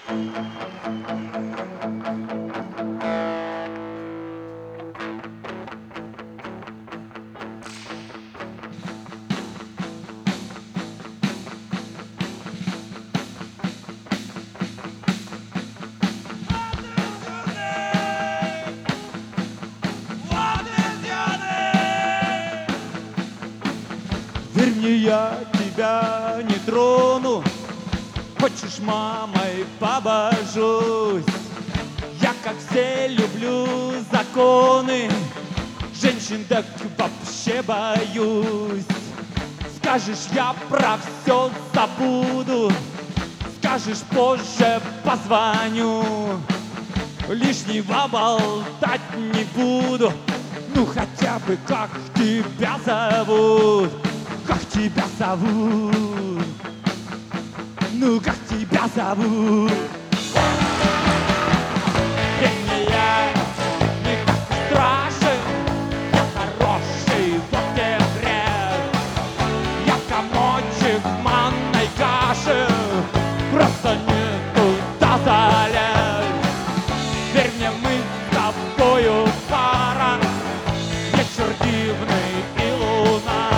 Верь мне, я тебя не трону. Хочешь, мамой побожусь. Я, как все, люблю законы. Женщин так вообще боюсь. Скажешь, я про все забуду. Скажешь, позже позвоню. Лишнего болтать не буду. Ну хотя бы как тебя зовут? Как тебя зовут? Ну как тебя зовут? Я не так страшен, я хороший в октябре. Я комочек манной каши, просто не туда залез. Верь мне, мы с тобою пара, вечер дивный и луна.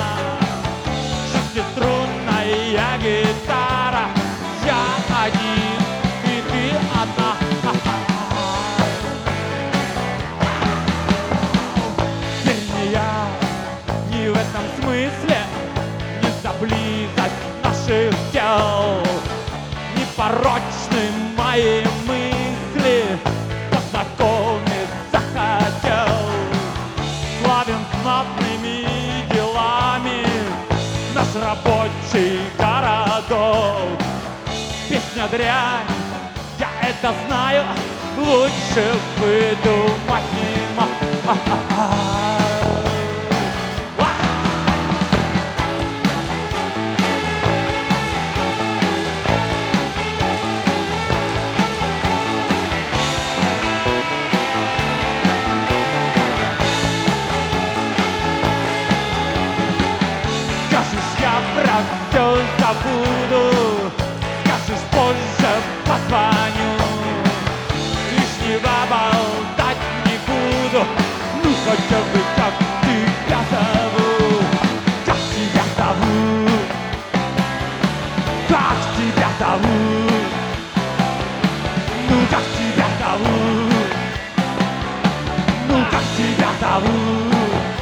Шестиструнная гитара, я один и ты одна. Верь мне, я не в этом смысле, не за близость наших тел, не порочны мои мысли, познакомиться хотел. Славен знатными делами наш рабочий городок. Песня дрянь, я это знаю, лучше выдумать не могу. Скажешь, я про все забуду. Скажешь, позже позвоню. Лишнего болтать не буду. Ну хотя бы как тебя зовут? Как тебя зовут? Как тебя зовут? Ну как тебя зовут? Ну как тебя зовут?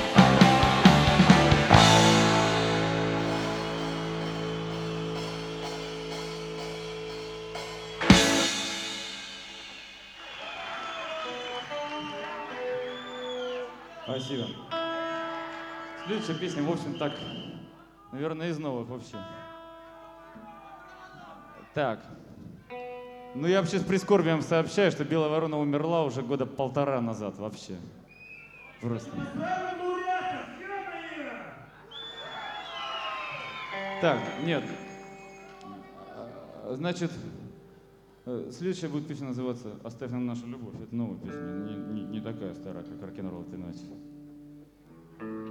Спасибо. Следующая песня, в общем, так, наверное, из новых вообще. Так. Ну, я вообще с прискорбием сообщаю, что Белая ворона умерла уже года 1,5 назад вообще. Просто. Так, нет. Значит, следующая будет песня называться «Оставь нам нашу любовь». Это новая песня, не такая старая, как «Рок-н-ролл этой ночи».